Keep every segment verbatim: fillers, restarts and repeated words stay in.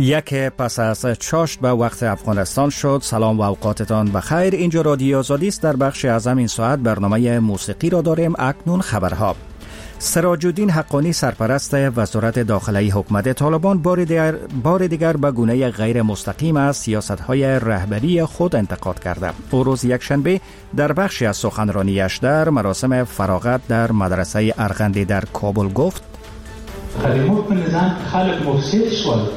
یک پس از چاشت به وقت افغانستان شد. سلام و اوقاتتان بخیر. اینجا رادیو آزادی است. در بخش اعظم این ساعت برنامه موسیقی را داریم. اکنون خبرها. سراج الدین حقانی سرپرست وزارت داخلی حکومت طالبان بار دیگر, بار دیگر به گونه غیر مستقیم از سیاست‌های رهبری خود انتقاد کرده. او روز یکشنبه در بخشی از سخنرانیش در مراسم فراغت در مدرسه ارغندی در کابل گفت: کلمات نظام خلق مفسد شد.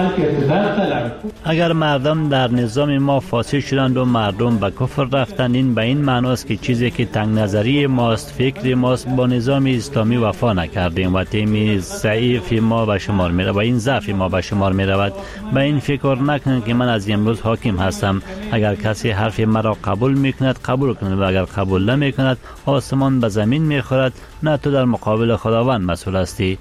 اگر مردم در نظام ما فاسد شدند و مردم به کفر رفتند، این به این معناست که چیزی که تنگ نظری ماست، فکر ماست، با نظام اسلامی وفا نکردیم و تیم ضعیف ما به شمار می رود و این ضعف ما به شمار می رود. به این فکر نکنید که من از امروز حاکم هستم. اگر کسی حرف مرا قبول می کند قبول کند و اگر قبول نمی کند آسمان به زمین می خورد. نه تو در مقابل خداوند مسئول هستی.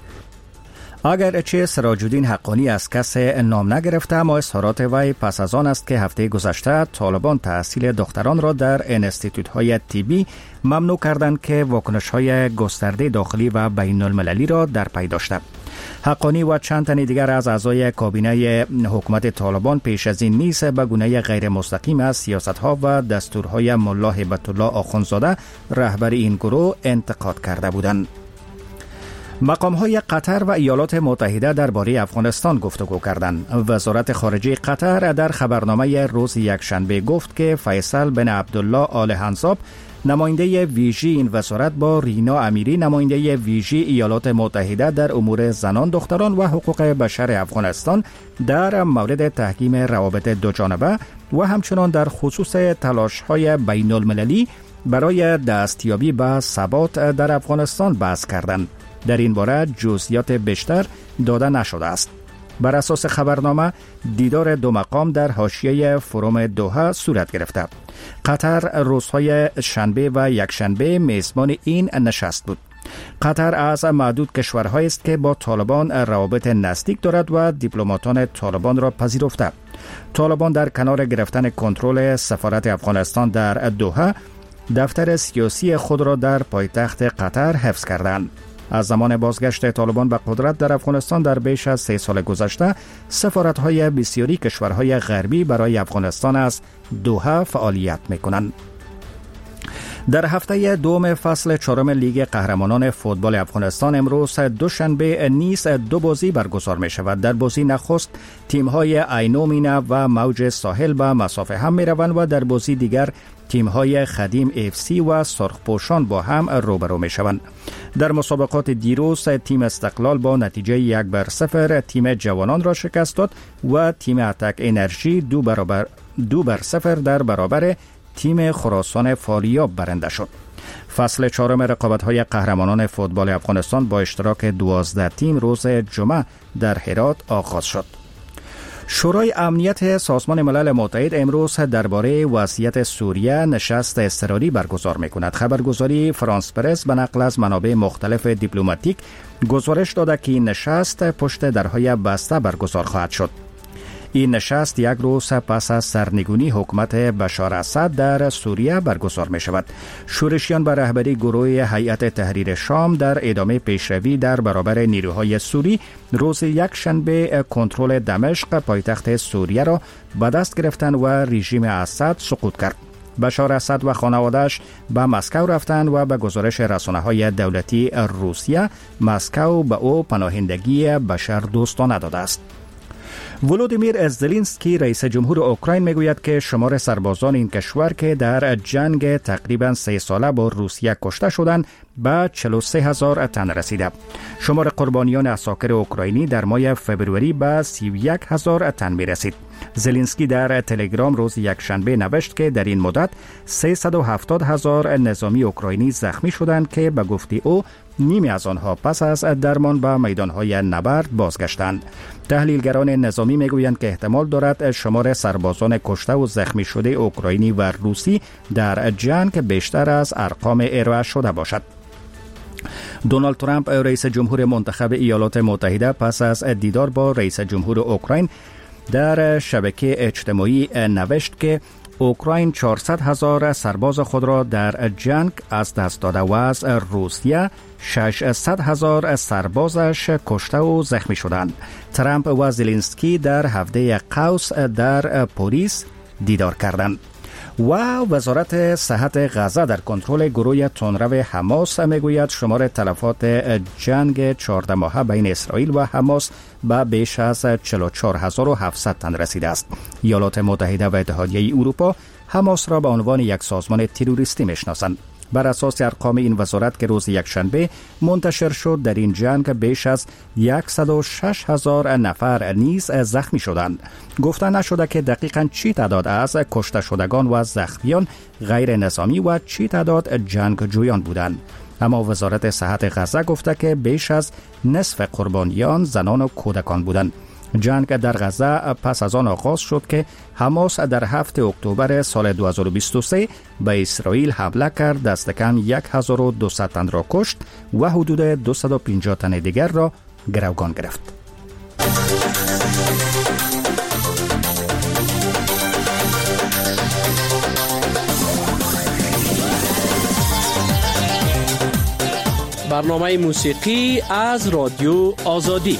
اگرچه سراج الدین حقانی از کس نام نگرفته، اما اظهارات وی پس از آن است که هفته گذشته طالبان تحصیل دختران را در انستیتوت‌های طبی ممنوع کردند که واکنش‌های گسترده داخلی و بین المللی را در پی داشته. حقانی و چند تن دیگر از اعضای کابینه حکومت طالبان پیش از این نیز به گونه غیر مستقیم از سیاست‌ها و دستورهای ملا هیبت الله آخوندزاده رهبر این گروه انتقاد کرده بودند. مقام‌های قطر و ایالات متحده درباره افغانستان گفتگو کردند. وزارت خارجه قطر در خبرنامه روز یکشنبه گفت که فیصل بن عبدالله آل حنصاب، نماینده ویژه این وزارت، با رینا امیری، نماینده ویژه ایالات متحده در امور زنان، دختران و حقوق بشر افغانستان، در مورد تحکیم روابط دوجانبه و همچنان در خصوص تلاش‌های بین المللی برای دستیابی به ثبات در افغانستان بحث کردند. در این باره جزئیات بیشتر داده نشده است. بر اساس خبرنامه دیدار دو مقام در حاشیه فروم دوحه صورت گرفته. قطر روزهای شنبه و یکشنبه میزبان این نشست بود. قطر از معدود کشورهایی است که با طالبان روابط نزدیک دارد و دیپلماتان طالبان را پذیرفته. طالبان در کنار گرفتن کنترل سفارت افغانستان در دوحه، دفتر سیاسی خود را در پایتخت قطر حفظ کردند. از زمان بازگشت طالبان به قدرت در افغانستان در بیش از سه سال گذشته، سفارت‌های بسیاری کشورهای غربی برای افغانستان از دوحه فعالیت می‌کنند. در هفته دوم فصل چهارم لیگ قهرمانان فوتبال افغانستان امروز دوشنبه نیز دو بازی برگزار می شود. در بازی نخست تیم‌های عینو مینا و موج ساحل به مسافه هم می روند و در بازی دیگر تیم‌های خدیم اف سی و سرخپوشان با هم روبرو می شوند. در مسابقات دیروز تیم استقلال با نتیجه یک بر صفر تیم جوانان را شکست داد و تیم اتک انرژی دو برابر دو بر صفر در برابر تیم خراسان فاریاب برنده شد. فصل چهارم رقابت‌های قهرمانان فوتبال افغانستان با اشتراک دوازده تیم روز جمعه در هرات آغاز شد. شورای امنیت سازمان ملل متحد امروز درباره وضعیت سوریه نشست اضطراری برگزار می‌کند. خبرگزاری فرانس پرس به نقل از منابع مختلف دیپلماتیک گزارش داده که این نشست پشت درهای بسته برگزار خواهد شد. این نشست یک روز پس از سرنگونی حکومت بشار اسد در سوریه برگزار می شود. شورشیان به رهبری گروه هیئت تحریر شام در ادامه پیشروی در برابر نیروهای سوری روز یک شنبه کنترل دمشق پایتخت سوریه را به دست گرفتند و رژیم اسد سقوط کرد. بشار اسد و خانواده‌اش به مسکو رفتند و به گزارش رسانه‌های دولتی روسیه مسکو به او پناهندگی بشر دوستانه داده است. ولودیمیر زلنسکی رئیس جمهور اوکراین میگوید که شمار سربازان این کشور که در جنگ تقریباً سه ساله با روسیه کشته شدند به چهل و سه هزار تن رسیده. شمار قربانیان عساکر اوکراینی در ماه فوریه به سی و یک هزار تن می رسید. زلنسکی در تلگرام روز یکشنبه نوشت که در این مدت سیصد و هفتاد هزار نظامی اوکراینی زخمی شدند که به گفته او نیمی از آنها پس از درمان به میدانهای نبرد بازگشتند. تحلیلگران نظامی میگویند که احتمال دارد شمار سربازان کشته و زخمی شده اوکراینی و روسی در جنگ بیشتر از ارقام ارائه شده باشد. دونالد ترامپ رئیس جمهور منتخب ایالات متحده پس از دیدار با رئیس جمهور اوکراین در شبکه اجتماعی نوشت که اوکراین چهارصد هزار سرباز خود را در جنگ از دست داده و از روسیه ششصد هزار سربازش کشته و زخمی شدند. ترامپ و زلنسکی در هفته قوس در پاریس دیدار کردند. و وزارت صحت غزه در کنترل گروه تندرو حماس میگوید شمار تلفات جنگ چهارده ماهه بین اسرائیل و حماس به بیش از چهل و چهار هزار و هفتصد تن رسیده است. ایالات متحده و اتحادیه اروپا حماس را به عنوان یک سازمان تروریستی میشناسند. بر اساس ارقام این وزارت که روز یکشنبه منتشر شد، در این جنگ بیش از صد و شش هزار نفر نیز زخمی شدند. گفته نشده که دقیقاً چی تعداد از کشته شدگان و زخمیان غیر نظامی و چی تعداد جنگجویان بودند. اما وزارت صحت غزه گفته که بیش از نصف قربانیان زنان و کودکان بودند. جنگ در غزه پس از آن آغاز شد که حماس در هفتم اکتبر سال دو هزار و بیست و سه به اسرائیل حمله کرد، دست کم هزار و دویست تن را کشت و حدود دویست و پنجاه تن دیگر را گروگان گرفت. برنامه موسیقی از رادیو آزادی.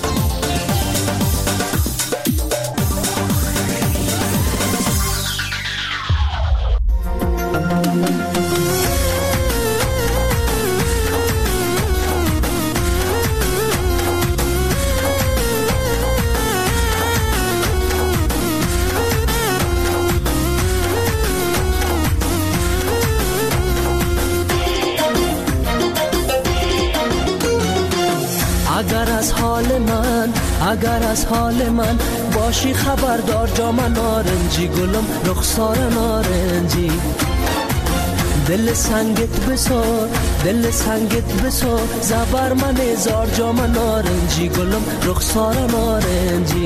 اگر از حال من اگر از حال من باشی خبردار، جام نارنجی گلم رخسار نارنجی، دل سنگت بسار دل سنگت بسار، زبر من هزار جام نارنجی گلم رخسار نارنجی.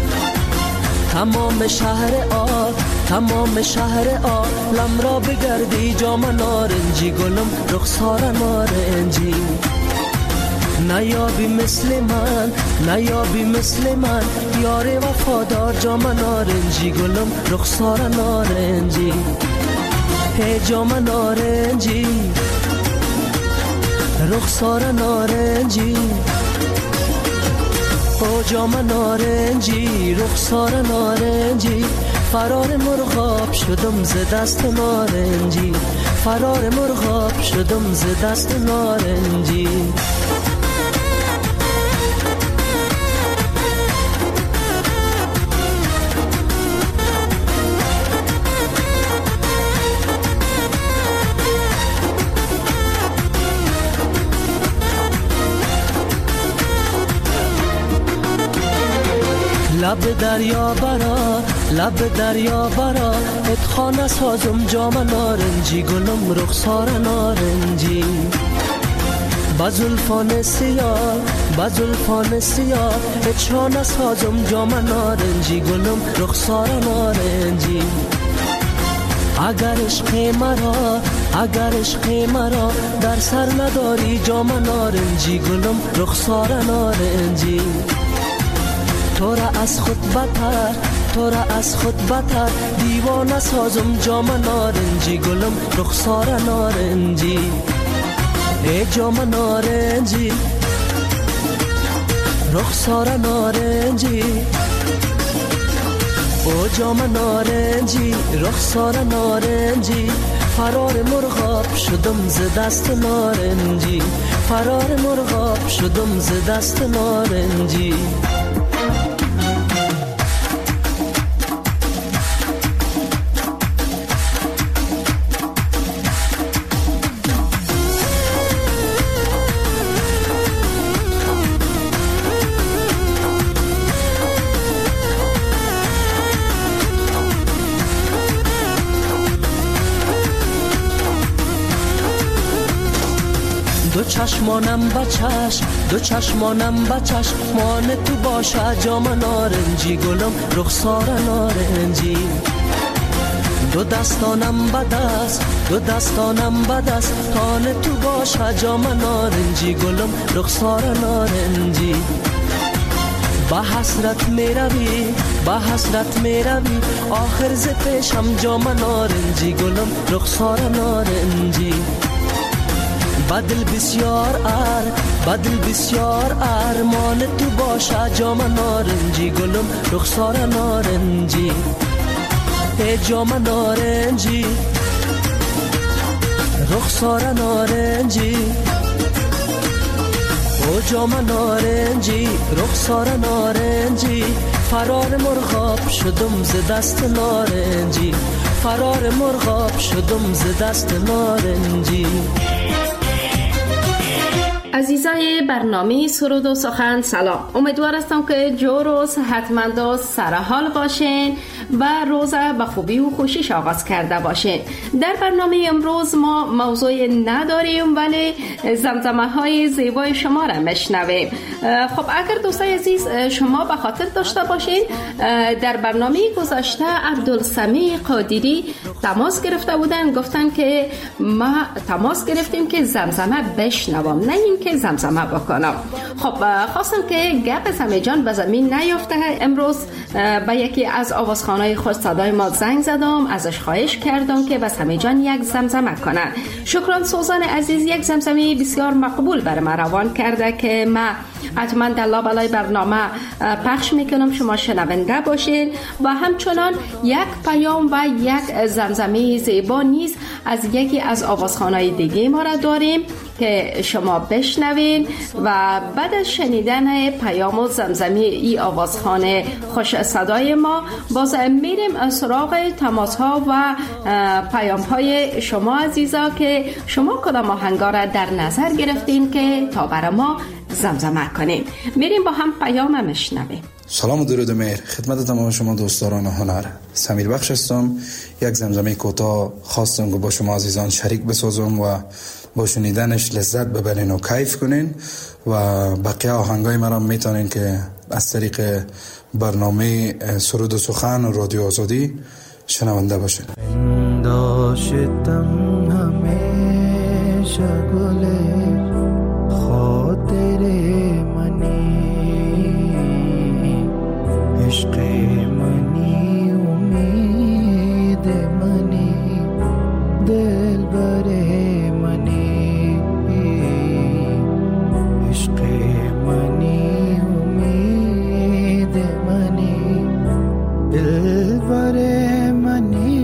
تمام شهر آ تمام شهر آ لم را بگردی، جام نارنجی گلم رخسار نارنجی. نیابی مثل من نیابی مثل من، یار وفادار جام نارنجی گلم رخسار نارنجی. هی جام نارنجی رخسار نارنجی، او جام نارنجی رخسار نارنجی. فرار مرغاب شدم ز دست نارنجی، فرار مرغاب شدم ز دست نارنجی. لب دریا برا لب دریا برا، اتخانه سازم جام نارنجی گلم رخسار نارنجی. بزلفان سیاه بزلفان سیاه، اتخانه سازم جام نارنجی گلم رخسار نارنجی. اگر عشق مرا اگر عشق مرا در سر نداری، جام نارنجی گلم رخسار نارنجی. تو را از خود بتر تو را از خود بتر، دیوانه سازم جام نارنجی گلم رخسار نارنجی. ای جام نارنجی رخسار نارنجی، او جام نارنجی رخسار نارنجی. فرار مرغاب شدم ز دست نارنجی، فرار مرغاب شدم ز دست نارنجی. دو چشمانم بچش دو چشمانم بچش، مان تو باشه جام نارنجی گلم رخسار نارنجی. دو دستانم بدست دو دستانم بدست، تان تو باشه جام نارنجی گلم رخسار نارنجی. با حسرت میروی با حسرت میروی آخر ز پیشم جام نارنجی گلم رخسار نارنجی بدل بسیار ار بدل بسیار ارمان تو باشه جام نارنجی گلم رخسار نارنجی ای جام نارنجی رخسار نارنجی او جام نارنجی رخسار نارنجی فرار مرغاب شدم ز دست نارنجی فرار مرغاب شدم ز دست نارنجی. عزیزای برنامه سرود و سخن سلام، امیدوار هستم که جور و صحتمند و سرحال باشین و روز به خوبی و خوشیش آغاز کرده باشین. در برنامه امروز ما موضوع نداریم ولی زمزمه های زیبای شما را میشنویم. خب اگر دوستای عزیز شما به خاطر داشته باشین در برنامه گذشته عبدالسمیع قادری تماس گرفته بودن، گفتن که ما تماس گرفتیم که زمزمه بشنوم نه این که زمزمه بکنم. خب خواستم که گپ سمی جان به زمین نیفته. امروز به یکی از آوازخوانای خوش صدای ما زنگ زدم، ازش خواهش کردم که به سمی جان یک زمزمه کنن. شکران سوزان عزیز یک زمزمه بسیار مقبول بر ما روان کرده که ما حتما در لابلای برنامه پخش میکنم، شما شنونده باشین. و همچنان یک پیام و یک زمزمه زیبا نیز از یکی از آوازخوانای دیگه ما را داریم که شما بشنوین و بعد از شنیدن پیام و زمزمه ای آوازخوان خوش صدای ما باز میریم سراغ تماس ها و پیام های شما عزیزا که شما کدام آهنگا را در نظر گرفتین که تا برای ما زمزمه کنین. میریم با هم پیام میشنویم. سلام و درود مهر خدمت تمام شما دوستداران هنر. سمیر بخش هستم. یک زمزمه کوتاه خواستم که با شما عزیزان شریک بسازم و با شنیدنش لذت ببرین و کیف کنین و بقیه آهنگای مرا میتونین که از طریق برنامه سرود و سخن و رادیو آزادی شنونده باشین. داشتم همیشه گل خاطر منی عشق منی امید منی دل بره منی عشق منی امید منی دل بره منی.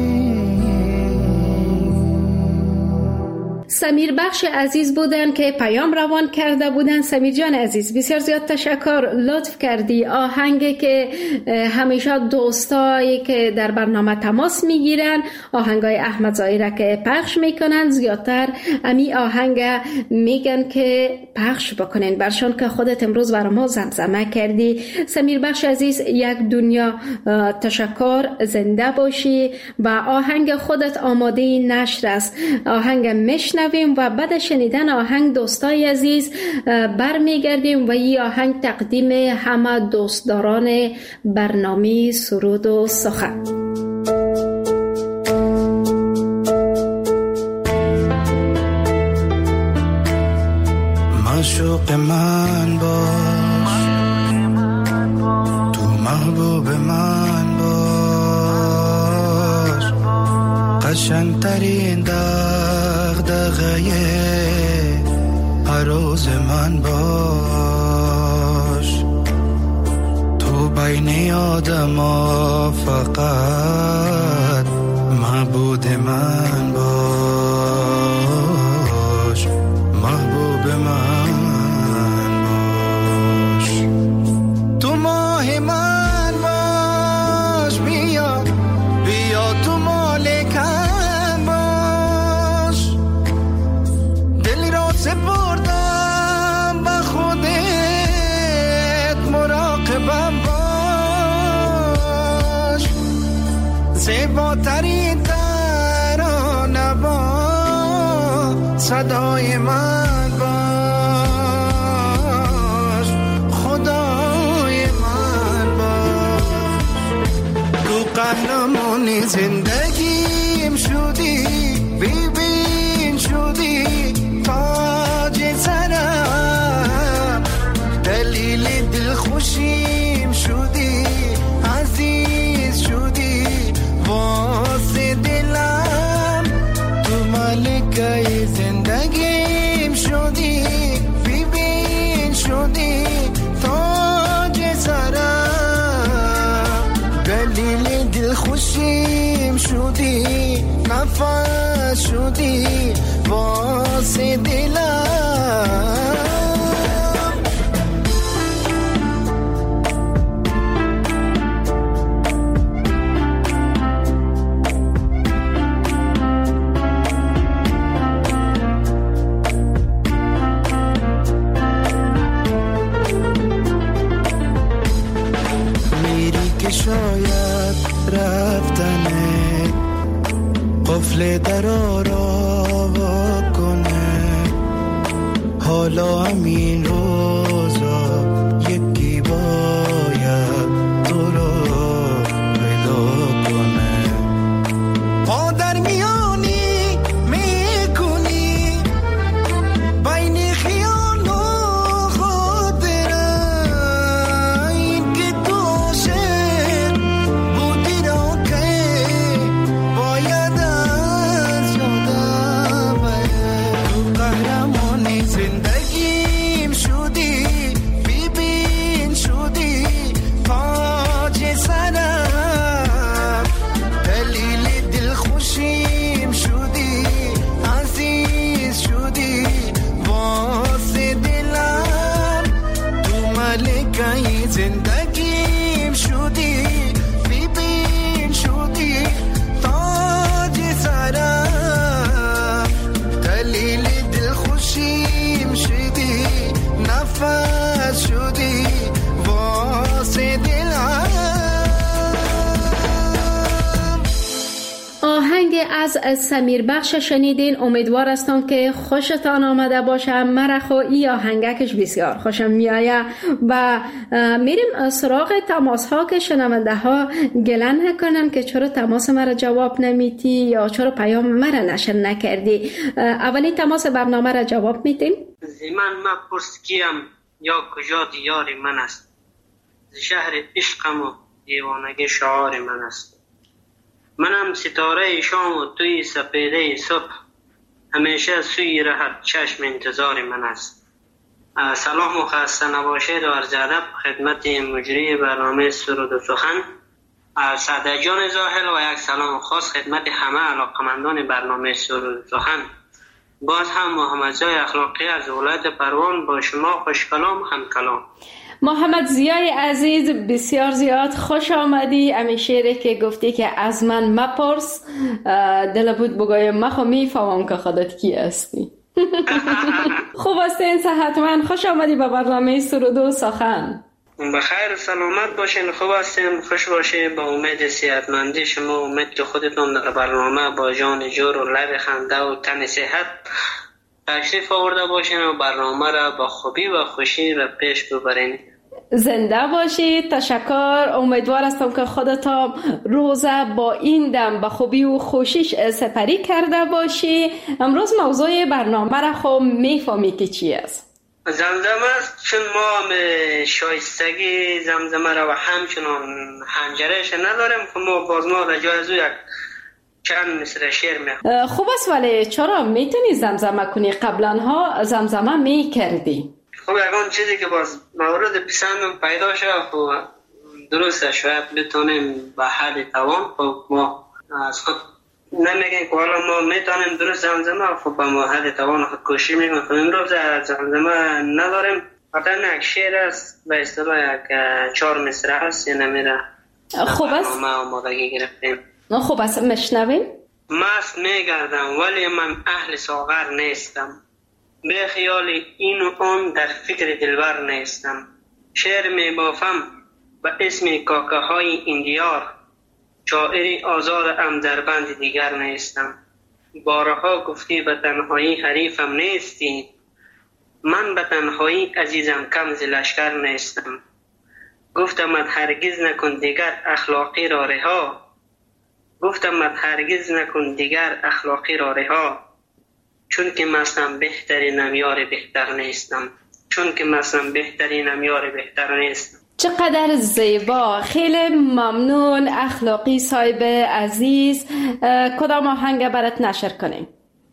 سمیر بخش عزیز بودن که پیام روان کرده بودن. سمیر جان عزیز بسیار زیاد تشکر، لطف کردی. آهنگی که همیشه دوستایی که در برنامه تماس میگیرن آهنگای احمد ظاهری که پخش میکنن زیادتر امی آهنگ میگن که پخش بکنین برشان که خودت امروز برای ما زمزمه کردی. سمیر بخش عزیز یک دنیا تشکر، زنده باشی و آهنگ خودت آماده نشر است. آهنگ میشنویم و بعد شنیدن آهنگ دوستای عزیز برمیگردیم و این آهنگ تقدیم همه دوستداران برنامه سرود و سخن. معشوق من باش، تو محبوب من باش، قشنگترین دغدغه هر روز من باش، تو بین آدم ها فقط معبود من باش، محبوب من باش، تو ماه من باش، بیا بیا تو مالکم باش، دل را سپردم به خودت مراقبم باش، زیباترین ترانه با صدای من باش، خدای من باش، تو قهرمانی زندگیم شدی، ببین شدی تاج سرم، دلیل دل خوشی نفس شدی واسه دلم. شاید رفتنه قفل درا را کنه، حالا همین روزا یکی باید تو رو پیدا کنه. پا در میانی میکنی بین خیال و خاطره، این که تو زندگیم شدی، ببین شدی تاج سرم، دلیل دل خوشیم شدی، نفس شدی واسه دلم. آهنگ از سمیر بخش شنیدین. امیدوار هستم که خوشتان آمده باشه. مرا خو ای آهنگکش بسیار خوشم میآید و میریم سراغ تماس ها که شنونده ها گلن نکنن که چرا تماس مرا جواب نمیدی یا چرا پیام مرا نشر نکردی. اولی تماس برنامه را جواب میدیم. من ما پرس کیم یا کجا دیار من است، شهر عشقم و دیوانگی شعار من است. منم ستاره شام و توی سپیده صبح، همیشه سوی رهت چشم انتظار من است. سلام و خسته نباشید و عرض ادب خدمت مجری برنامه سرود و سخن سعد جان زاهل و یک سلام خاص خدمت همه علاقمندان برنامه سرود و سخن. باز هم محمد زای اخلاقی از ولایت پروان با شما خوش کلام هم کلام. محمد زیای عزیز بسیار زیاد خوش آمدی. امی شعری که گفتی که از من مپرس، دل بود بگویم مخو میفهمم که خودت کی هستی. خوب هستین؟ صحتمند؟ خوش آمدی به برنامه سرود و سخن. بخیر سلامت باشین، خوب هستین، خوش باشین. با امید صحتمندی شما، امید که خودتون در برنامه با جان جور و لب خنده و تن صحت تشریف آورده باشین و برنامه را با خوبی و خوشی را پیش ببرین. زنده باشید. تشکر. امیدوار هستم که خودتا روزه با این دم با خوبی و خوشیش سپری کرده باشی. امروز موضوع برنامه را خب میفهمی که چی است؟ زمزمه است، چون ما شایستگی زمزمه را و همچنان حنجرهش نداریم که ما باز ما در جای ازو یک چند مصر شعر میخونیم. خوب است، ولی چرا میتونی زمزمه کنی؟ قبلا ها زمزمه میکردی. خب یکان چیزی که باز مورد پسندم پیدا شد و درسته شاید بتونیم به حد توان. خب ما از خود نمیگیم که حالا ما میتونیم درست زمزمه، خب به ما حد توان خود کوشش میکنیم. خب امروز زمزمه نداریم، حتی یک شعر است به اصطلاح یک چهار مصرع است، یه نمیره. خوب است، ما آمادگی گرفتیم. خوب است مشنویم. مست میگردم ولی من اهل ساغر نیستم، به خیال این و آن در فکر دلبر نیستم. شعر می بافم به اسم کاکه های این دیار، شاعری آزاد ام در بند دیگر نیستم. بارها گفتی به تنهایی حریفم نیستی، من به تنهایی عزیزم کم ز لشکر نیستم. گفتمت هرگز نکن دیگر اخلاقی را رها، گفتمت هرگز نکن دیگر اخلاقی را رها، چون که مستم بهترینم یار بهتر نیستم، چون که مستم بهترینم یار بهتر نیستم. چقدر زیبا، خیلی ممنون اخلاقی صاحب عزیز. کدام آهنگ برات نشر کنیم؟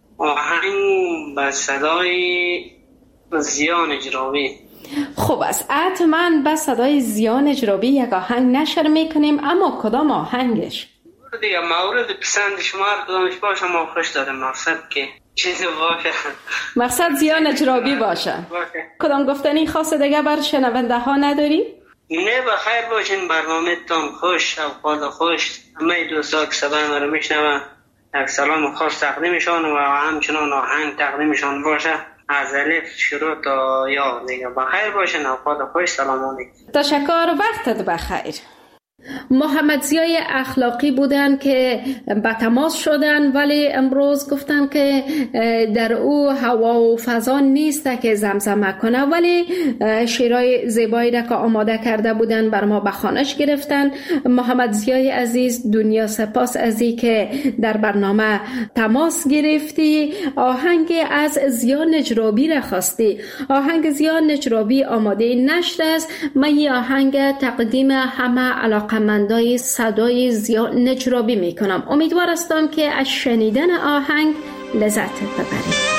آهنگ به صدای زیان اجرابی. خوب است، حتما به صدای زیان اجرابی یک آهنگ نشر میکنیم، اما کدام آهنگش؟ دیگه مورد پسند شما کدامش باشه ما خوش دارم. مقصد که چیزی باشه، مقصد زیان اجرابی باشه. باشه. کدام گفتنی خاص دیگه بر شنونده ها نداری؟ نه بخیر باشین، برنامه تان خوش، اوقات خوش. همه دوستا که صدای ما رو میشنون یک سلام خاص تقدیمشان و همچنان آهنگ تقدیمشان باشه از الف شروع تا یا دیگه. بخیر باشین، اوقات خوش، سلام علیکم. تشکر، وقتت بخیر. محمد ضیای اخلاقی بودن که به تماس شدن، ولی امروز گفتن که در او هوا و فضا نیست که زمزمه کنه، ولی شعرهای زیبایی را که آماده کرده بودن بر ما به خوانش گرفتن. محمد ضیای عزیز، دنیا سپاس از این که در برنامه تماس گرفتی. آهنگ از ضیا نجرابی را خواستی. آهنگ ضیا نجرابی آماده نشده است. من این آهنگ تقدیم همه علاقمندای صدای ضیا نجرابی می کنم. امیدوار هستم که از شنیدن آهنگ لذت ببرید.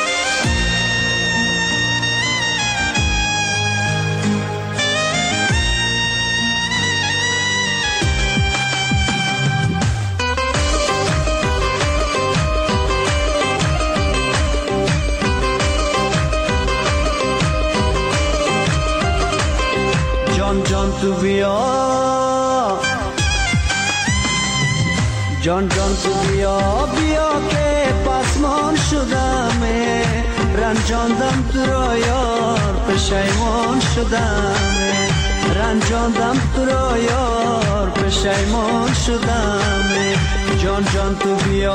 جان جان تو بیا، جان جان تو بیا بیا که پسمان شدم، رنجاندم تو را یار پشیمان شدم، رنجاندم تو را یار پشیمان شدم. جان جان تو بیا،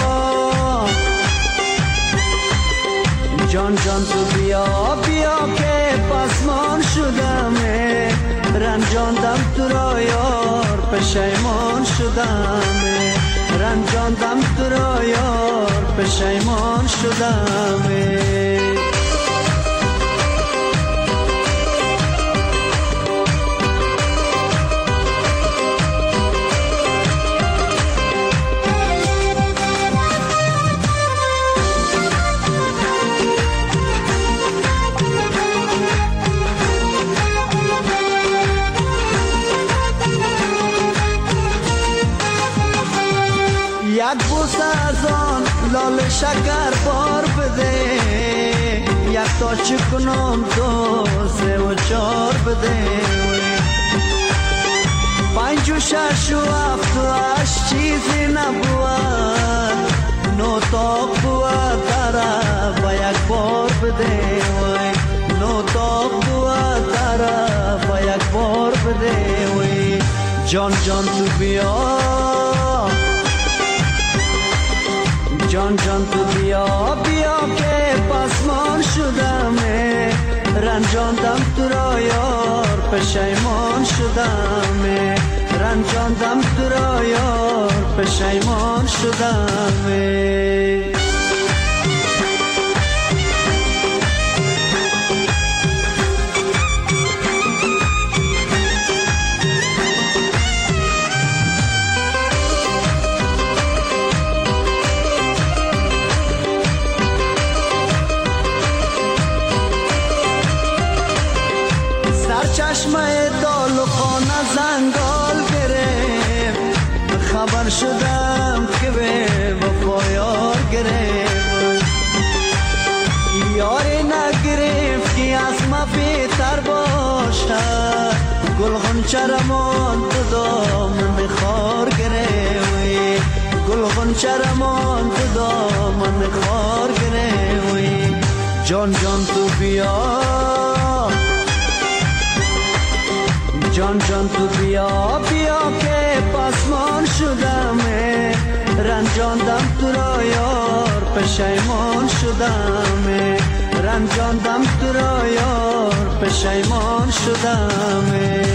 جان جان تو بیا بیا که پسمان شدم، رنجاندم تو را یار پشیمان شدم، رنجاندم تو را یار پشیمان شدم. یک بوس از آن لال شکر بار بده، یک تا چی کنم دو سه و چار بده، پنج و شش و هفت و هشت چیزی نبود، نو تا بود داره با یک بار بده، نو تا بود داره با یک بار بده. جان جان تو بیا، جان جان تو بیا بیا که پسمان شدم، رنجاندم تو را یار پشیمان شدم، رنجاندم تو را یار پشیمان شدم. چشمه دال و خانه زنگال گرفت، خبر شدم که به وفا یار گرفت، یاری نگرفت که از ما بهتر باشد، گل غنچه رمان تو دامن خار گرفت، گل غنچه رمان تو دامن خار گرفت. جان جان تو بیا، جان جان تو بیا بیا که پسمان شدم، رنجاندم تو را یار پشیمان شدم، رنجاندم تو را یار پشیمان شدم.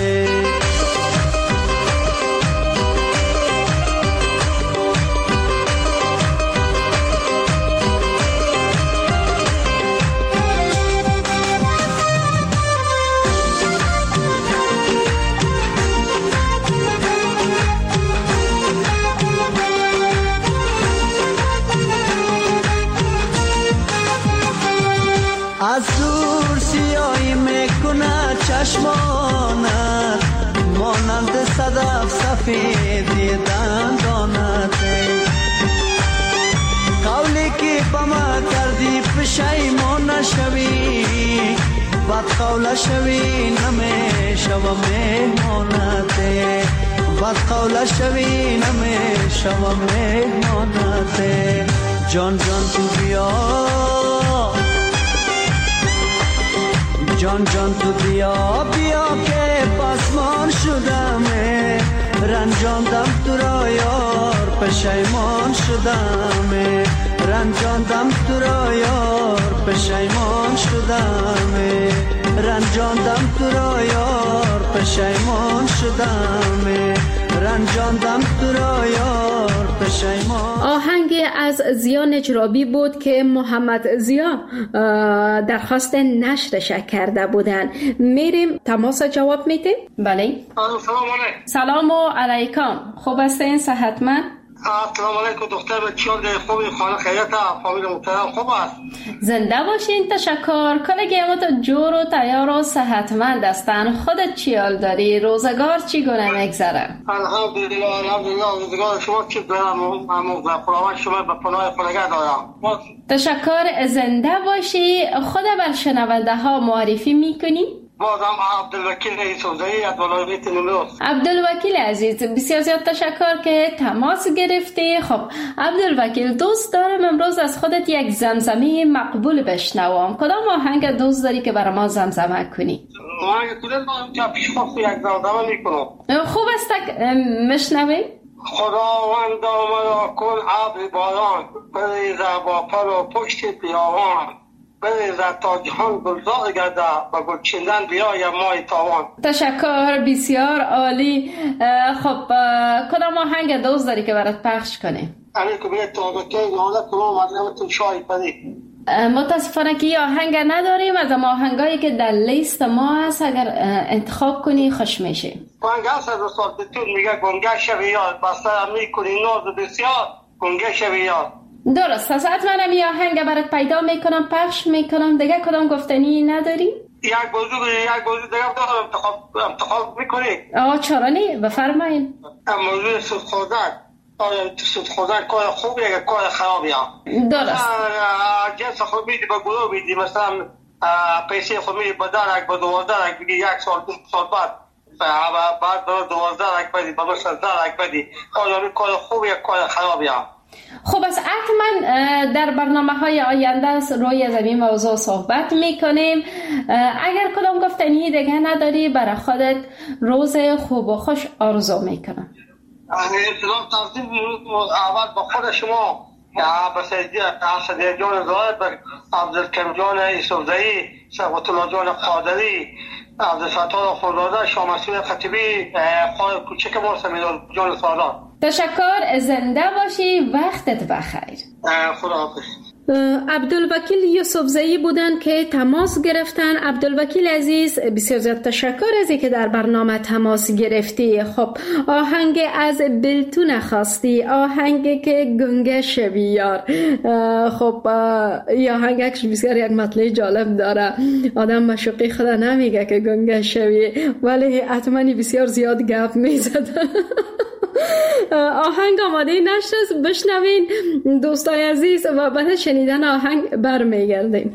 از دور سیاهی میکنه چشمانت، مانند صدف سفیدی دندانت، بما کردی پشیمان نشوی بد قول شوی نمیشوم مهمانت بد قول شوی نمیشوم مهمانت جان جان تو بیا جان جان تو بیا بیا که پسمان شدم رنجاندم تو را یار پشیمان شدم رنجاندم تو را یار پشیمان شدم رنجاندم تو را یار پشیمان شدم رنجاندم تو را یار پشیمان. آهنگ از زیا نجرابی بود که محمد زیا درخواست نشرش کرده بودن. میریم تماس جواب میدیم. بله سلام علیکم. سلام علیکم. خوب هستین؟ صحتمند؟ سلام علیکم دختر بچیار خوبی خانه خیرت فامیل محترم خوب است؟ زنده باشین. تشکر. کلگی ما تو جور و تیار و صحتمند هستن. خودت چی حال داری؟ روزگار چی گونه میگذره؟ الحمدلله الحمدلله روزگار شما چی دارم خداوند شما به پناه خود نگه دارم. تشکر. زنده باشی. خود بر شنونده ها معرفی میکنی؟ بازم عبدالوکیل یوسفزایی از ولایت نیمروز. عبدالوکیل عزیز بسیار زیاد تشکر که تماس گرفتی. خب عبدالوکیل دوست دارم امروز از خودت یک زمزمه مقبول بشنوم. کدام آهنگ دوست داری که برای ما زمزمه کنی؟ آهنگ کدام که پیش خواست یک زمزمه میکنم. خوب است مشنوی؟ خداوند مرا کن ابر باران بریزه با پر و پشت بیابان بریزه تا جهان گلزار گرده و گل چیندن بیای مای تاوان. تشکر بسیار عالی. خب کدام آهنگ دوست داری که برات پخش کنیم؟ علیکم بیت تو که یاد کنم مطلب شای پدی. متاسفانه که آهنگ نداریم. از آهنگایی که در لیست ما هست اگر انتخاب کنی خوش میشه. آهنگ هست از رسال بتون میگه گنگه شوی یاد بستر میکنی ناز بسیار گنگه شوی یاد. درست است. منم یه آهنگ برات پیدا میکنم پخش میکنم. دیگه کدام گفتنی نداری؟ یک موضوع یک موضوع دیگه دارم انتخاب انتخاب میکنی؟ آه چرا نه؟ بفرمایید. موضوع سود خوردن. آیا سود خوردن کار خوبیه یا کار خرابیه؟ درست. جنس خود میدی به گروه میدی مثلا پیسه خود میدی به درک به دوازدرک بگی یک سال دو سال بعد بعد به دوازدرک بدی به مثلا درک بدی آیا کار خوبیه کار خرابیه؟ خب از حتما در برنامه های آینده روی زمین موضوع صحبت میکنیم. اگر کدام گفتنی دیگه نداری برای خودت روز خوب و خوش آرزو میکنم. سلام تقدیم اول به خود شما به سیدی جان زاهد به عبدالکریم جان یوسفزایی ثروت الله جان قادری عبدالفتاح خداداد شاه مسعود خطیبی خواهر کوچک ما سمیرا جان سالار. تشکر. زنده باشی. وقتت بخیر. خداحافظ. عبدالوکیل یوسفزایی بودن که تماس گرفتن. عبدالوکیل عزیز بسیار زیاد تشکر از اینکه در برنامه تماس گرفتی. خب آهنگ از بلتون خواستی، آهنگ که گنگه شوی یار. خب این آهنگش بسیار یک مطلب جالب داره. آدم مشوقی خدا نمیگه که گنگه شوی، ولی حتما بسیار زیاد گپ میزد. آهنگ آماده نشست. بشنوین دوستای عزیز و بعد شنیدن آهنگ برمیگردیم.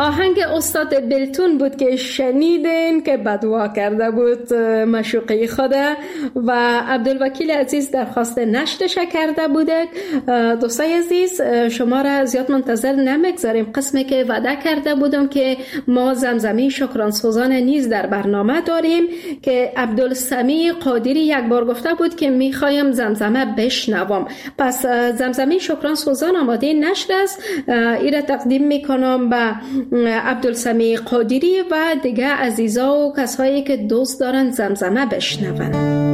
آهنگ استاد بلتون بود که شنیدین که بدوا کرده بود مشوقه خود و عبدالوکیل عزیز درخواست نشرش کرده بوده. دوستای عزیز شما را زیاد منتظر نمیگذاریم. قسمی که وعده کرده بودم که ما زمزمه شکرانسوزان نیز در برنامه داریم که عبدالسمی قادری یک بار گفته بود که میخوایم زمزمه بشنوم. پس زمزمه شکرانسوزان آماده نشر است. ایره تقدیم میکنم به عبدالسمی قادری و دیگه عزیزا و کسایی که دوست دارن زمزمه بشنون.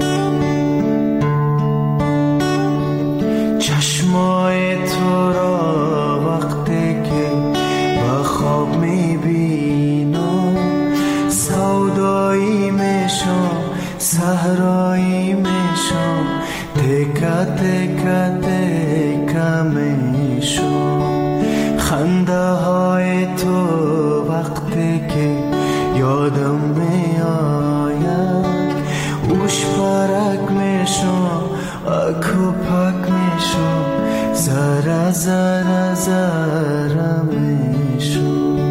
چشمای تو را وقتی که به خواب میبینم سودایی میشم صحرایی میشم تکه تکه تکه میشم خنده های تو وقتی که یادم میآید اوش پرک میشم اکو پک میشم زره زره زره میشم.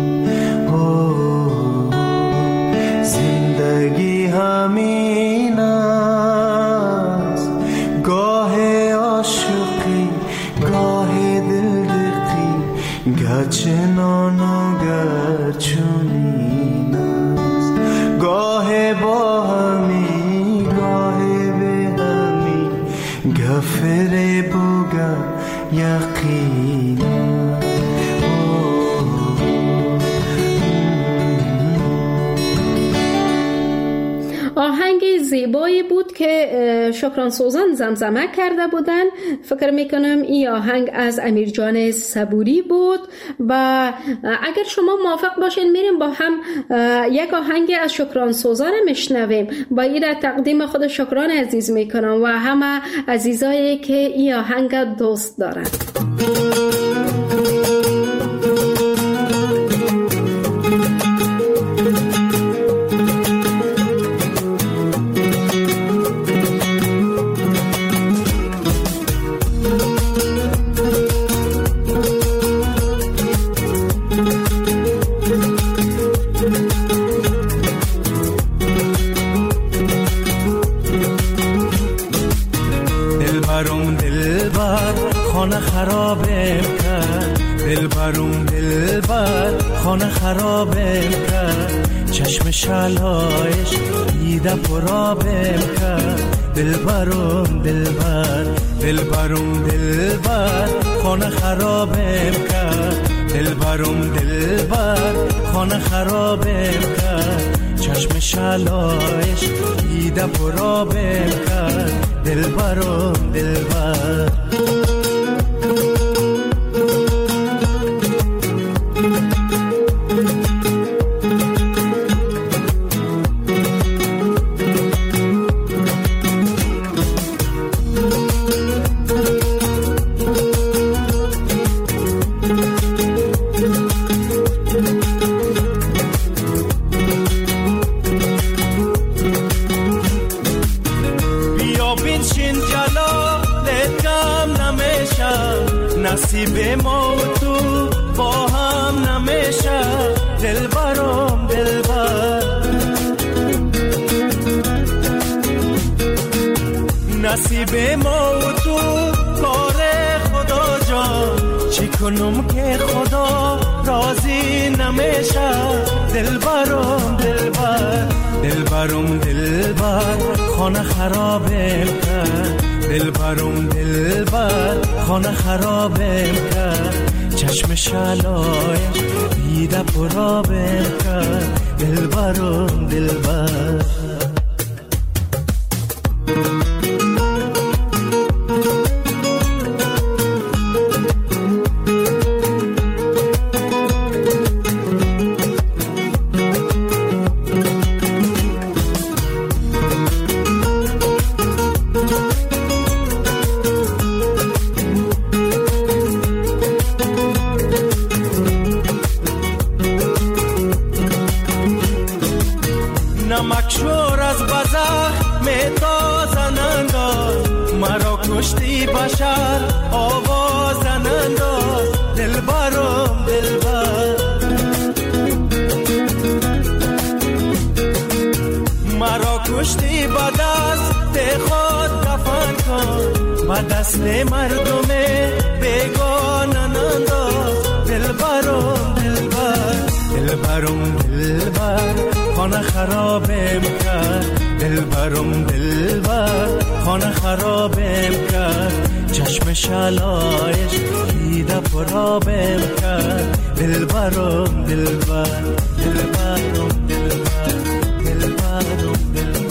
زندگی همین است گاه عاشقی گاه دلدقی گچنان و گچونین است گاه با همی گاه به همی گفره بوگا یقین آهنگ زیبایی بود که شکرانسوزان زمزمه کرده بودن. فکر میکنم این آهنگ از امیر جان صبوری بود و اگر شما موافق باشین میریم با هم یک آهنگ از شکرانسوزان میشنویم. با این را تقدیم خود شکران عزیز میکنم و همه عزیزایی که این آهنگ دوست دارن. خرابم کرد دلبرم دلبر خانه خرابم کرد چشم شلایش دیده پرابم کرد دلبرم دلبر دلبرم دلبر خانه خرابم کرد دلبرم دلبر خانه خرابم کرد چشم شلایش دیده پرابم کرد دلبرم دلبر. نصیب ما و تو با هم نمیشه دلبرم دلبر نصیب ما و تو کار خدا جان چی کنم که خدا راضی نمیشه دلبرم دلبر دلبرم دلبر خانه خرابم کرد دلبرم دلبر خانه خرابم کرد چشم شلایش دیده پرابم کرد دلبرم دلبر. نمکشور از بزخ میتازن انداز مرا کشتی بشر آوازن انداز دلبرم دلبر و دست مردم بیگانه ننداز دلبرم دلبر دلبرم دلبر خانه خرابم کرد دلبرم دلبر خانه خرابم کرد چشم شلایش دیده پرابم کرد دلبرم دلبر دلبرم دلبر دلبرم دلبر.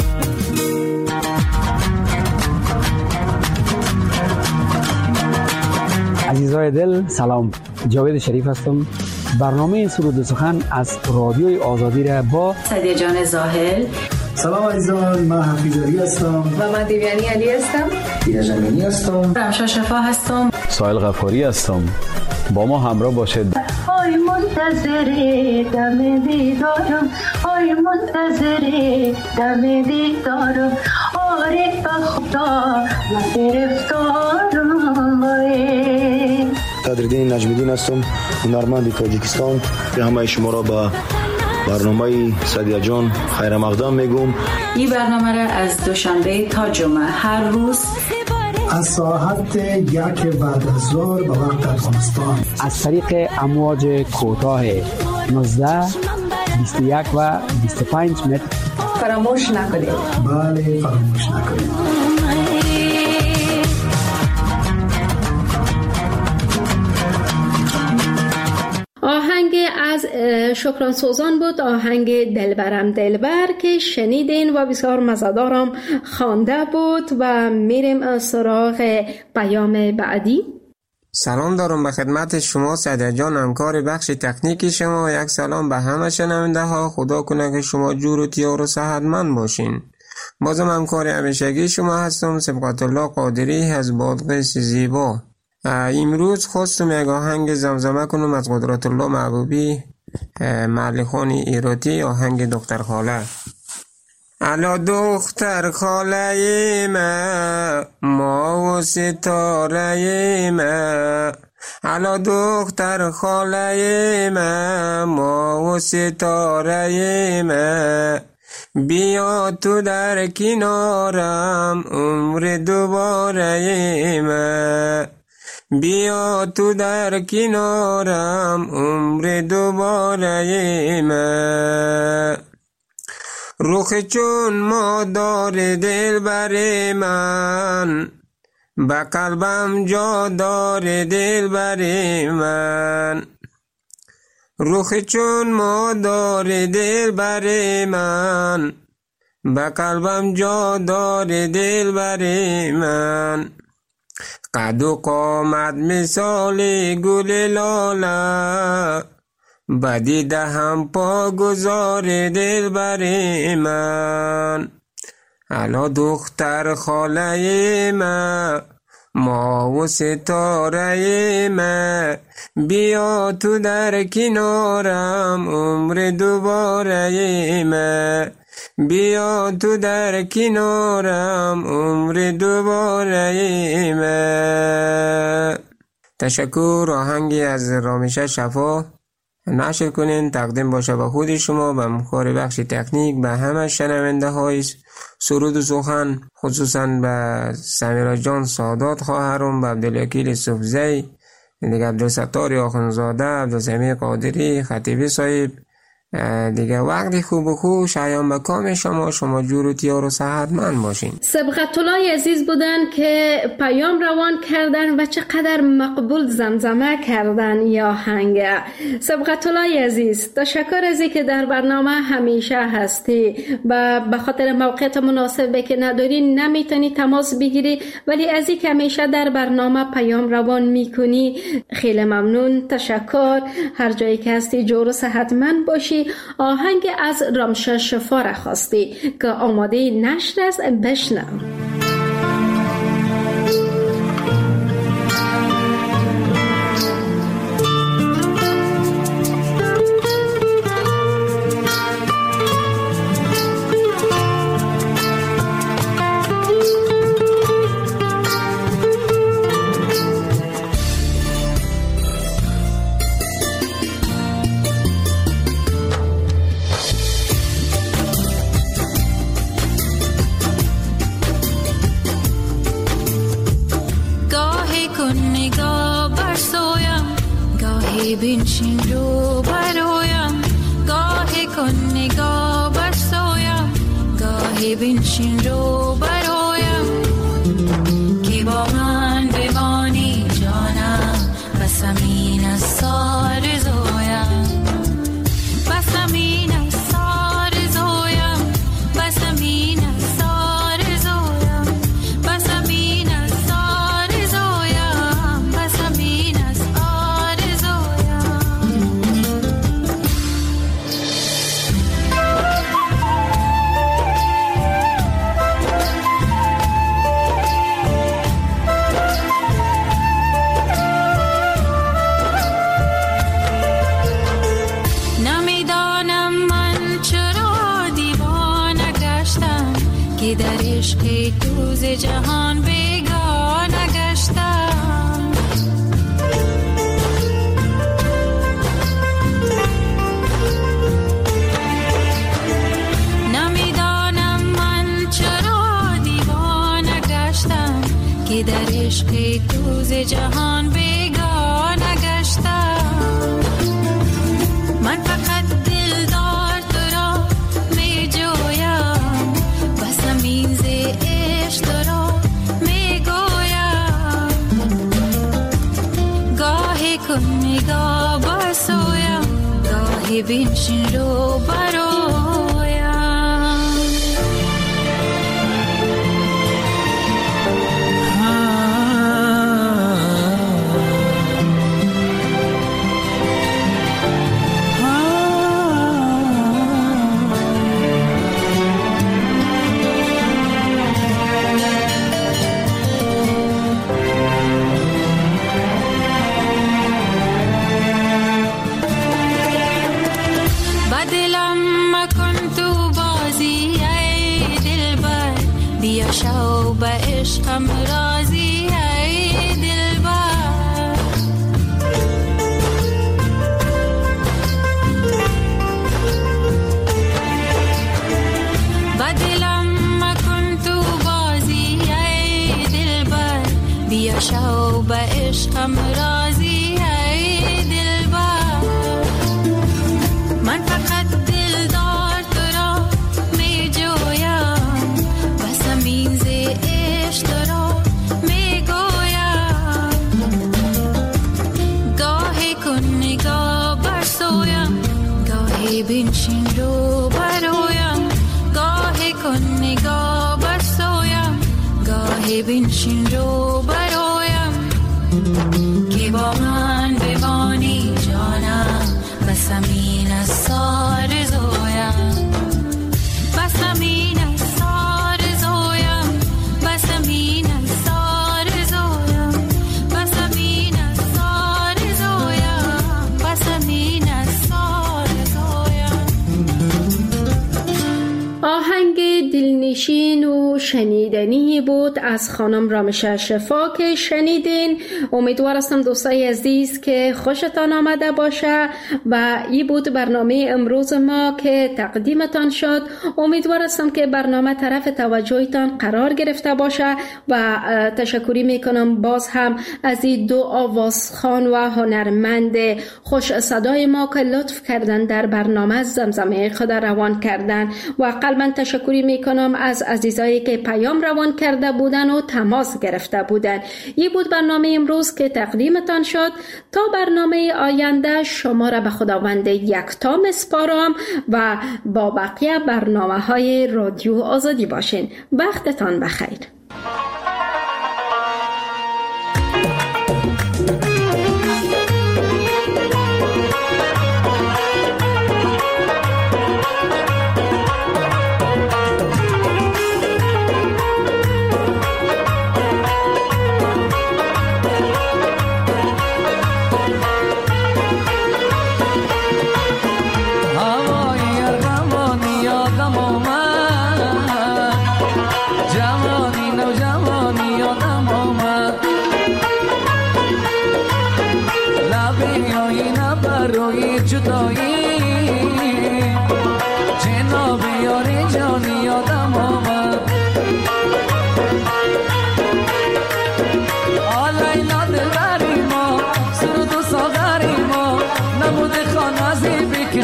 عزیزای دل سلام، جاوید شریف هستم. برنامه سرود و سخن از رادیوی آزادی را با سعدیه جان زاهل. سلام عزیزان، من حفیظ علی هستم و من دیویانی علی هستم. دیده جمینی هستم. رمشا شفا هستم. سایل غفاری هستم. با ما همراه باشد. آی منتظر دم دیدارم، آی منتظر دم دیدارم، آره به خدا من گرفتارم. قدردین نجمیدین هستم، هنرمند تاجیکستان. به همه شما را به برنامه سعدیه جان خیر مقدم میگم. این برنامه را از دوشنبه تا جمعه هر روز از ساعت یک بعد از ظهر به وقت افغانستان از طریق امواج کوتاه نوزده، بیست و یک و بیست و پنج متر فراموش نکنید. بله فراموش نکنید. آهنگ از شکران سوزان بود، آهنگ دلبرم دلبر که شنیدین و بسیار مزه‌دارم خوانده بود. و میریم سراغ پیام بعدی. سلام دارم به خدمت شما سعدیه جان، همکار بخش تکنیکی شما. یک سلام به همه شنونده ها. خدا کنه که شما جور و تیار و صحتمند باشین. بازم همکار همیشگی شما هستم، سبقت الله قادری از بادغیس زیبا. امروز خواستم یک آهنگ زمزمه کنم از قدرت الله محبوبی، ملخان ایراتی، آهنگ دختر خاله. الا دختر خاله ما، ما و ستاره ما، الا دختر خاله ما، ما و ستاره ما، بیا تو در کنارم عمر دوباره ما، بیا تو در کنارم عمر دوباره ما. رخ چون مادر دلبر من، به قلبم جا دار دلبر من. رخ چون مادر دلبر من، به قلبم جا دار دلبر من. قد و قامت مثال گل لاله، بدیده هم پا گذار دلبر من. الا دختر خاله ما، ما و ستاره ما، بیا تو در کنارم عمر دوباره ما، بیا تو در کنارم عمر دوباره ما. تشکر. آهنگی از رامشه شفا نشر کنین، تقدیم باشه به خود شما، به همکار بخش تکنیک، به همه شنونده های سرود و سخن، خصوصا به سمیرا جان سادات خواهرم، به عبدالوکیل صفزی، دیگه عبدالستار آخونزاده، عبدالسمیع قادری، خطیبی صاحب. دیگه وقتی خوب و خوش ایام به کام شما، شما جور و تیار و صحتمند باشین. سبقت الله عزیز بودن که پیام روان کردن و چقدر مقبول زمزمه کردن یا آهنگ. سبقت الله عزیز تشکر از اینکه در برنامه همیشه هستی و به خاطر موقعیت مناسبی که نداری نمیتونی تماس بگیری، ولی از اینکه همیشه در برنامه پیام روان میکنی خیلی ممنون. تشکر. هر جایی که هستی جور و صحتمند باشی. آهنگ از رمشه شفا را خواستی که آماده نشر است، بشنو. گاهی بنشین رو برایم، گاهی کن نگاه بر سویم، گاهی بنشین رو برایم که با من بمانی جانم، بس همین از سار زویم، بس همین از سار زویم، بس همین از سار زویم، بس همین از سار زویم، بس همین از سار زویم. نمیدانم من چرا دیوانه گشتم که در عشق دوز جهان بیگانه گشتم. نمیدانم من چرا دیوانه گشتم که در عشق دوز جهان بیگانه گشتم. من فقط دلدار تو را می جویم، بس همین ز عشق تو را می گویم، گاهی کن نگاه بر سویم، گاهی بنشین رو برایم. بدلم مکن تو بازی ای دلبر، بیا شو به عشقم راضی ای دلبر. بدلم مکن تو بازی ای دلبر، بیا شو به عشقم راضی ای دلبر. من فقط دلدار تو را می جویم، بس همین ز عشق تو را می گویم، گاهی کن نگاه بر سویم، گاهی بنشین رو برایم، گاهی کن نگاه بر سویم، گاهی بنشین رو برایم که با من بمانی جانم، بس همین از سار زویم، بس همین از سار زویم، بس همین از سار زویم، بس همین از سار زویم، بس همین از سار زویم. آهنگ دلنشین و شنیدنی بود از خانم رامشه شفا که شنیدین. امیدوار هستم دوستای عزیز که خوشتان آمده باشه و این بود برنامه امروز ما که تقدیمتان شد. امیدوار هستم که برنامه طرف توجهتان قرار گرفته باشه و تشکری میکنم باز هم از این دو آوازخوان و هنرمند خوش صدای ما که لطف کردن در برنامه زمزمه خود روان کردن و قلبا تشکری میکنم از عزیزایی که پیام روان کرده بودن و تماس گرفته بودن. این بود برنامه امروز که تقدیمتان شد. تا برنامه آینده شما را به خداوند یکتا میسپارم و با بقیه برنامه های رادیو آزادی باشین. وقتتان بخیر. آلینا دلبری ما سرود و ساغری ما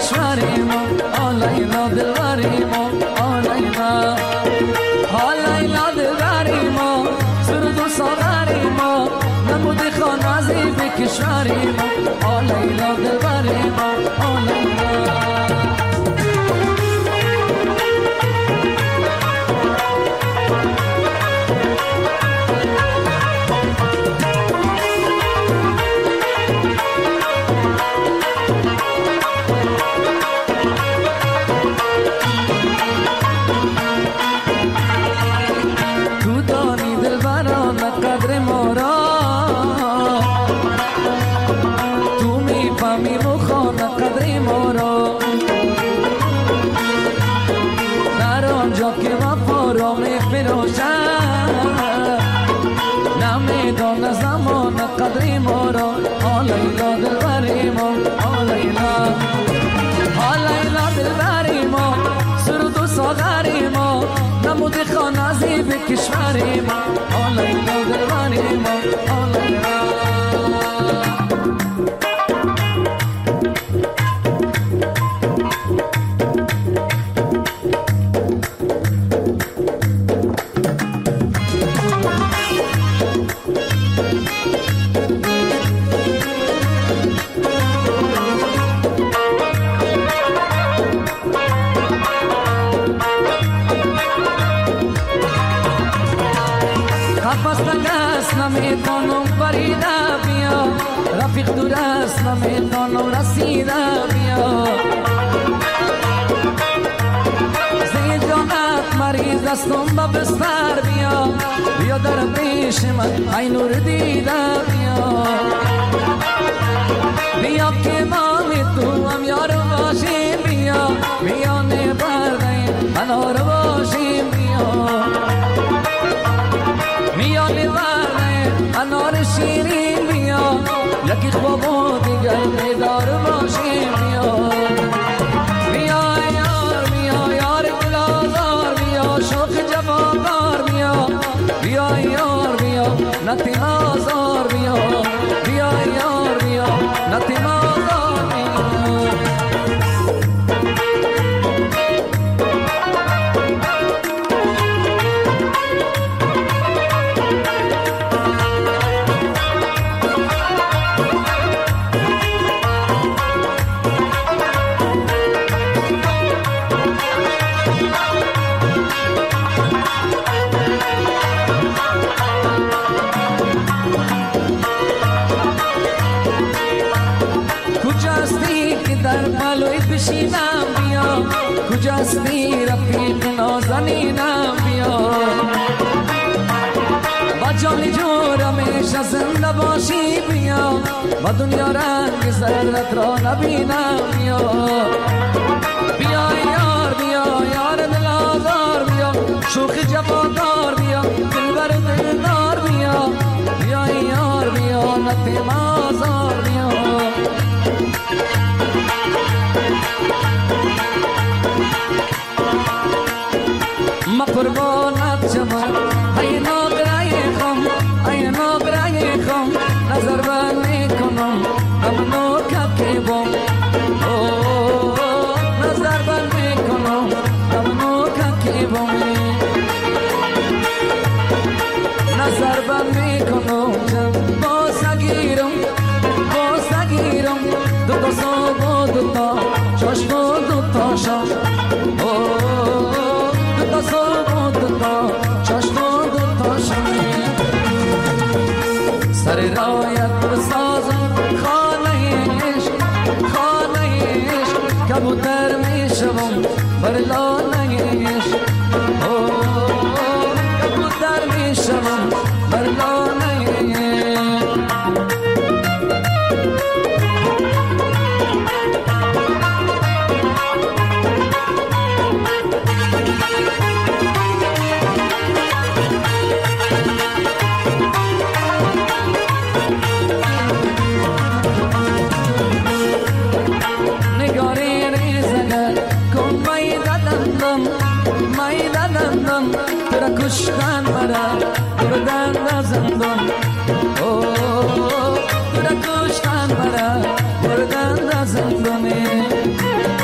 کشور ما آلیلا دلبر ما آلیلا آلیلا دلبر ما سرود و ساغر ما نمود خانازی به کشور ما آلیلا دلبر ما آلیلا قدری مورا آلیلا دلبری ما آلیلا آلیلا دلبری ما سرود و ساغری ما نمود خانازی به کشوری ما آلیلا دلبری ما آلیلا نمیتونم پریده بیا رفیق دور است نمیتونم رسیده بیا زی جانت مریض استم به بستر بیا بیا در پیش من ای نور دیده بیا بیا که مامی تو هم یار باشیم بیا بیا نبرده انار باشیم بیا بیا نبرده انار شیرین بیا یکی خوابو دیگر بیدار باشیم بیا بیا یار بیا یار گلازار بیا شوق جوانار بیا بیا یار بیا نتی آزار بیا بیا یار بیا نتی آزار بیا بشینم بیا کجاستی رفیق نازنینم بیا با جان جور همیشه زنده باشی بیا و دنیا رنگ زرت را نبینم بیا بیا یار بیا یار دلازار بیا شوخ جوادار بیا دلبر دلدار بیا بیا یار بیا نتی مازار بیا ما قربانت جمال ای ناقرای خم ای ناقرای خم نظر بند میکنم امنو که بام نظر بند میکنم امنو که بام نظر بند میکنم با سگیرم با سگیرم دو تا صبح و دو تا چشم و دو تا شام دو تا صبح و دو تا چشم و دو تا شام سر رایت بسازم خانه عشق خانه عشق کبوتر میشم بر لانه عشق کبوتر میشم بر لانه کشتن مرا بردن زندان اوه تو کشتن مرا بردن زندان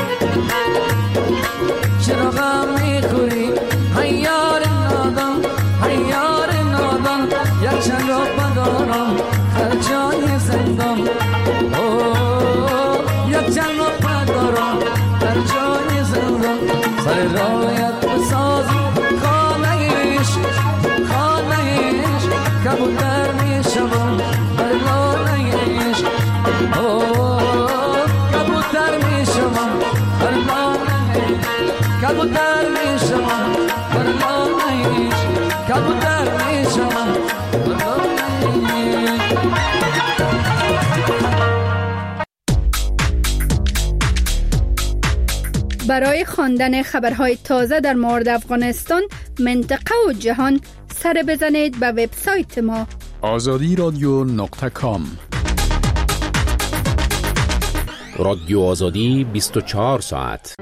کبوتر میشم والله نیش کبوتر میشم والله نیش. برای خواندن خبرهای تازه در مورد افغانستان، منطقه و جهان سر بزنید به وبسایت ما آزادی رادیو نقطه کام. رادیو آزادی بیست و چهار ساعت.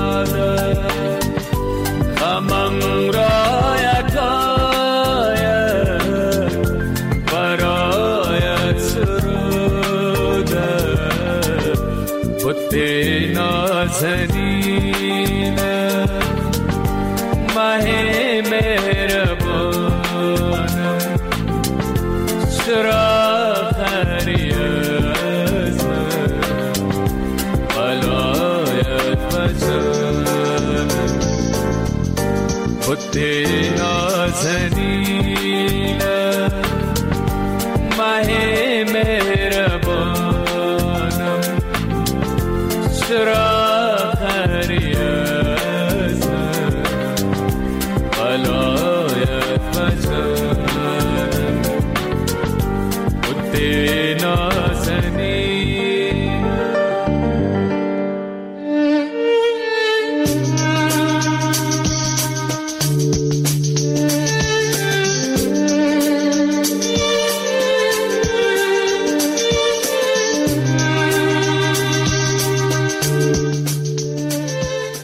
Amang raya kaya خود نازنینم